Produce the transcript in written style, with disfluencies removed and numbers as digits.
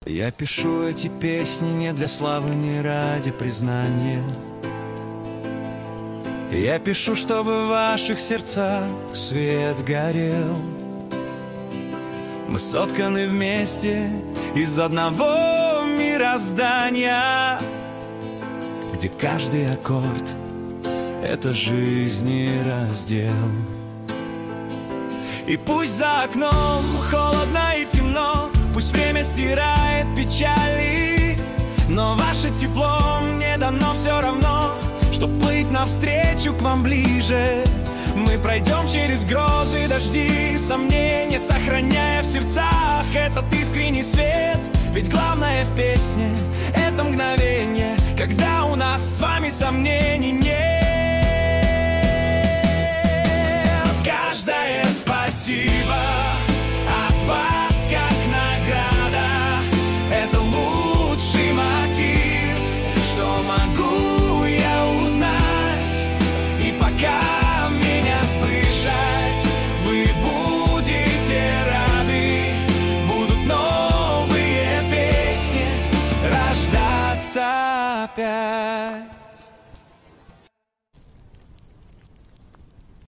Я пишу эти песни не для славы, не ради признания. Я пишу, чтобы в ваших сердцах свет горел. Мы сотканы вместе из одного мироздания, где каждый аккорд — это жизни раздел. И пусть за окном холодно и темно, пусть время стирает печали, но ваше тепло мне дано все равно, чтоб плыть навстречу к вам ближе. Мы пройдем через грозы, дожди, сомнения, сохраняя в сердцах этот искренний свет. Ведь главное в песне — это мгновение, когда у нас с вами сомнений нет. Каждое спасибо от вас как награда — это лучший мотив, что могу я узнать. И пока меня слышать вы будете рады, будут новые песни рождаться опять.